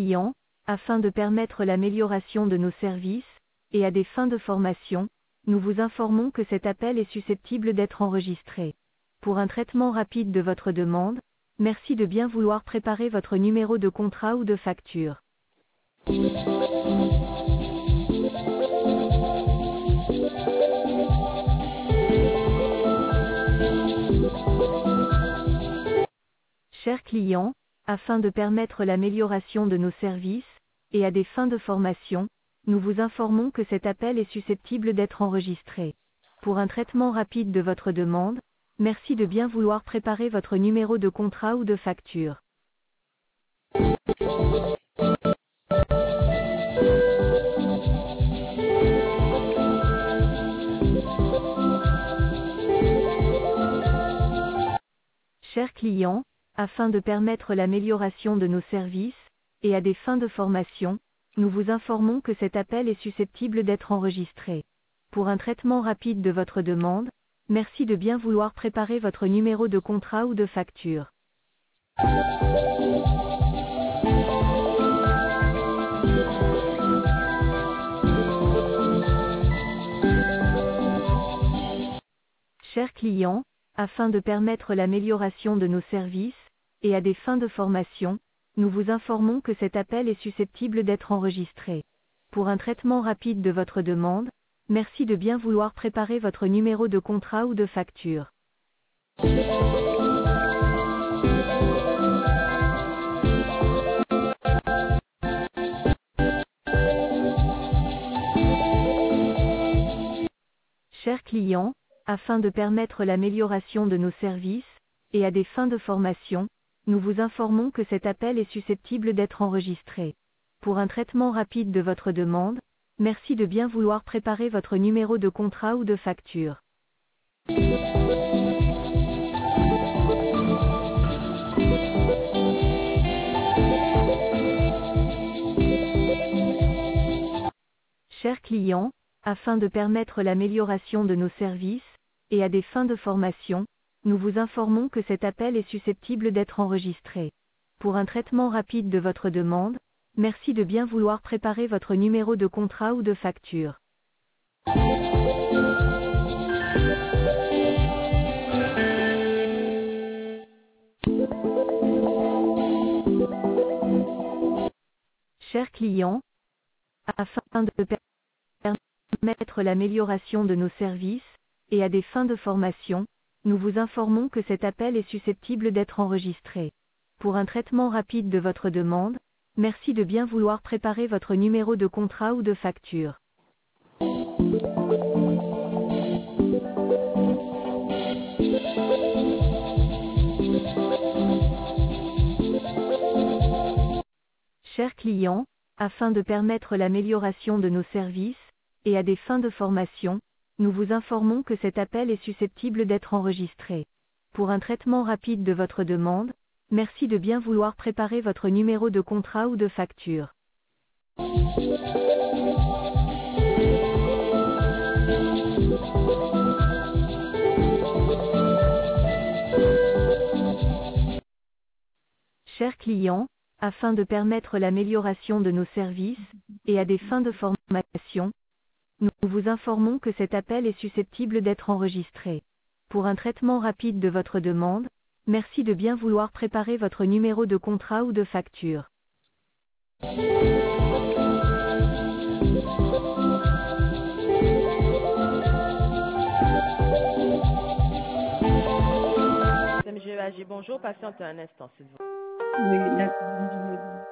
clients, afin de permettre l'amélioration de nos services, et à des fins de formation, nous vous informons que cet appel est susceptible d'être enregistré. Pour un traitement rapide de votre demande, merci de bien vouloir préparer votre numéro de contrat ou de facture. Chers clients, afin de permettre l'amélioration de nos services, et à des fins de formation, nous vous informons que cet appel est susceptible d'être enregistré. Pour un traitement rapide de votre demande, merci de bien vouloir préparer votre numéro de contrat ou de facture. Chers clients, afin de permettre l'amélioration de nos services, et à des fins de formation, nous vous informons que cet appel est susceptible d'être enregistré. Pour un traitement rapide de votre demande, merci de bien vouloir préparer votre numéro de contrat ou de facture. Chers clients, afin de permettre l'amélioration de nos services, et à des fins de formation, nous vous informons que cet appel est susceptible d'être enregistré. Pour un traitement rapide de votre demande, merci de bien vouloir préparer votre numéro de contrat ou de facture. Chers clients, afin de permettre l'amélioration de nos services, et à des fins de formation, nous vous informons que cet appel est susceptible d'être enregistré. Pour un traitement rapide de votre demande, merci de bien vouloir préparer votre numéro de contrat ou de facture. Chers clients, afin de permettre l'amélioration de nos services, et à des fins de formation, nous vous informons que cet appel est susceptible d'être enregistré. Pour un traitement rapide de votre demande, merci de bien vouloir préparer votre numéro de contrat ou de facture. Chers clients, afin de permettre l'amélioration de nos services, et à des fins de formation, nous vous informons que cet appel est susceptible d'être enregistré. Pour un traitement rapide de votre demande, merci de bien vouloir préparer votre numéro de contrat ou de facture. Chers clients, afin de permettre l'amélioration de nos services, et à des fins de formation, nous vous informons que cet appel est susceptible d'être enregistré. Pour un traitement rapide de votre demande, merci de bien vouloir préparer votre numéro de contrat ou de facture. Chers clients, afin de permettre l'amélioration de nos services, et à des fins de formation, nous vous informons que cet appel est susceptible d'être enregistré. Pour un traitement rapide de votre demande, merci de bien vouloir préparer votre numéro de contrat ou de facture. MGEAG, bonjour, patientez un instant, s'il vous plaît. Oui, d'accord.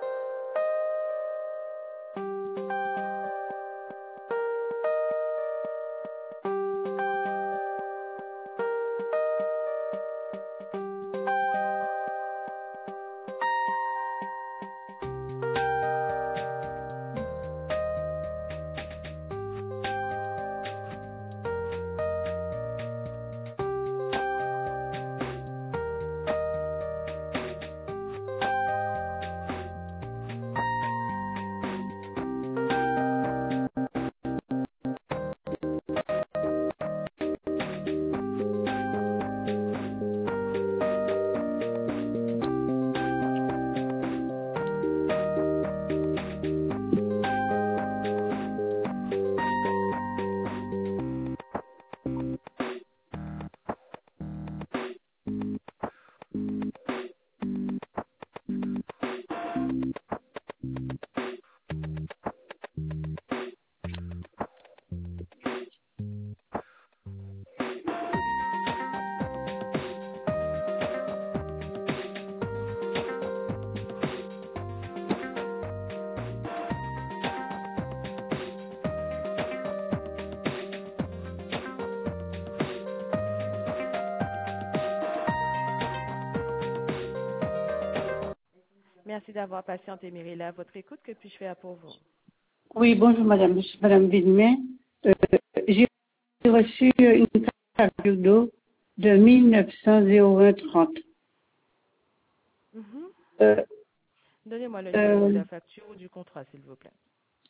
Merci d'avoir patienté, Mirella. Votre écoute, que puis-je faire pour vous? Oui, bonjour madame, je suis madame Villemay. J'ai reçu une facture d'eau de 1900,0130. Mhm. Euh, Donnez-moi le numéro de la facture ou du contrat, s'il vous plaît.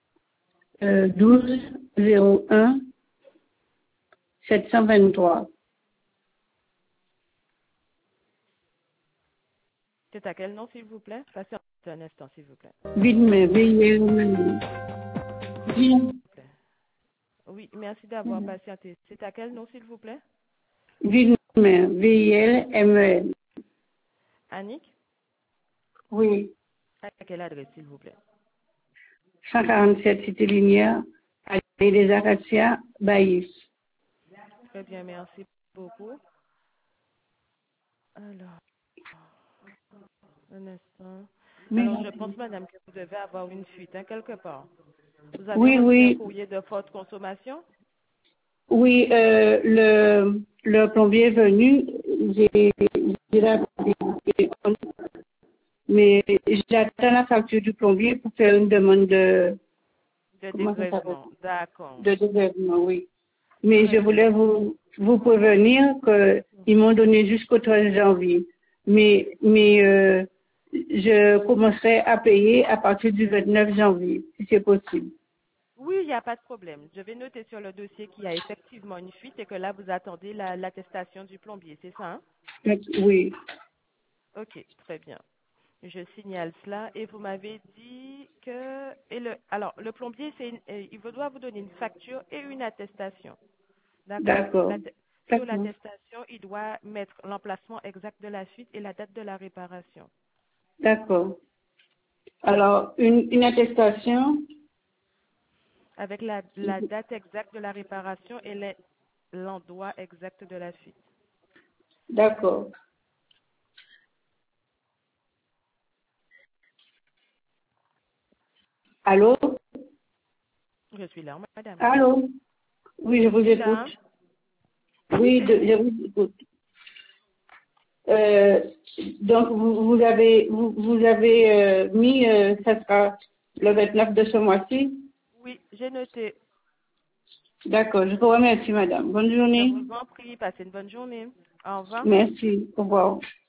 12 01 723. C'est à quel nom, s'il vous plaît? Patientez un instant, s'il vous plaît. Villemay, Villemay. Oui, merci d'avoir patienté. C'est à quel nom, s'il vous plaît? Villemay, VILMEN. Annick? Oui, À quelle adresse, s'il vous plaît? 147 Cité Linière, Allée des Acacias, Baïs. Très bien, merci beaucoup. Alors, un instant. Alors, je pense, Merci. madame, que vous devez avoir une fuite, hein, quelque part. Vous avez Oui, reçu un oui, courrier de forte consommation? oui, le plombier est venu, j'ai rappelé, mais j'attends la facture du plombier pour faire une demande de, De comment ça s'appelle, dégrèvement. D'accord. de dégrèvement, oui. Mais Très je bien. voulais vous prévenir qu'ils m'ont donné jusqu'au 13 janvier. Mais je commencerai à payer à partir du 29 janvier, si c'est possible. Oui, il n'y a pas de problème. Je vais noter sur le dossier qu'il y a effectivement une fuite et que là, vous attendez l'attestation du plombier, c'est ça, hein? Oui, Ok, très bien. Je signale cela et vous m'avez dit que alors le plombier il doit vous donner une facture et une attestation. D'accord? d'accord, Sur d'accord, l'attestation, il doit mettre l'emplacement exact de la fuite et la date de la réparation. d'accord. Alors, une attestation, Avec la date exacte de la réparation et l'endroit exact de la fuite. d'accord. Allô? Je suis là, madame. Allô? Oui, je Je vous suis écoute. là. Oui, Oui, je vous écoute. Euh, donc, vous avez mis, ça sera le 29 de ce mois-ci. oui, j'ai noté. D'accord, je vous remercie, madame. Bonne Je journée. vous en prie, passez une bonne journée. Au revoir. Merci. Au revoir.